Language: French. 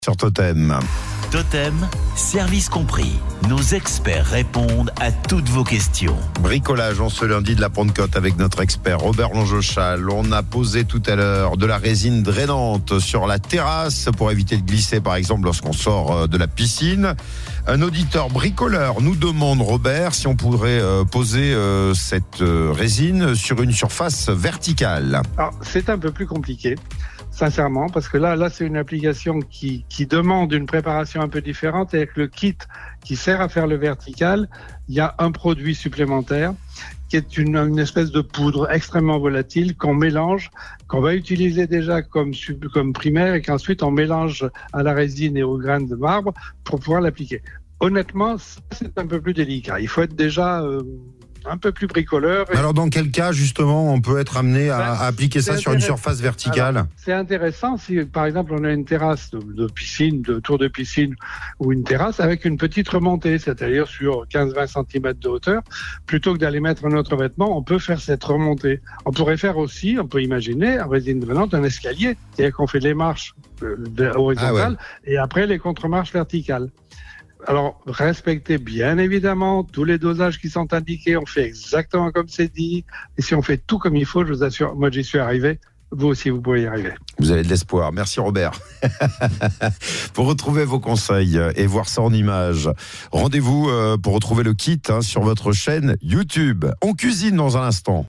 Sur Totem. Totem, service compris. Nos experts répondent à toutes vos questions. Bricolage en ce lundi de la Pentecôte avec notre expert Robert Longeauchal. On a posé tout à l'heure de la résine drainante sur la terrasse pour éviter de glisser par exemple lorsqu'on sort de la piscine. Un auditeur bricoleur nous demande, Robert, si on pourrait poser cette résine sur une surface verticale. Alors, c'est un peu plus compliqué. Sincèrement, parce que là c'est une application qui demande une préparation un peu différente. Et avec le kit qui sert à faire le vertical, il y a un produit supplémentaire qui est une espèce de poudre extrêmement volatile qu'on mélange, qu'on va utiliser déjà comme primaire et qu'ensuite on mélange à la résine et aux graines de marbre pour pouvoir l'appliquer. Honnêtement, c'est un peu plus délicat. Il faut être déjà un peu plus bricoleur. Alors dans quel cas justement on peut être amené à appliquer ça sur une surface verticale? Alors, c'est intéressant si par exemple on a une terrasse de piscine, de tour de piscine ou une terrasse avec une petite remontée, c'est-à-dire sur 15-20 cm de hauteur, plutôt que d'aller mettre un autre vêtement, on peut faire cette remontée. On pourrait faire aussi, on peut imaginer en résine drainante un escalier, c'est-à-dire qu'on fait les marches horizontales et après les contre-marches verticales. Alors, respectez bien évidemment tous les dosages qui sont indiqués. On fait exactement comme c'est dit. Et si on fait tout comme il faut, je vous assure, moi j'y suis arrivé. Vous aussi, vous pouvez y arriver. Vous avez de l'espoir. Merci Robert. Pour retrouver vos conseils et voir ça en images, rendez-vous pour retrouver le kit sur votre chaîne YouTube. On cuisine dans un instant.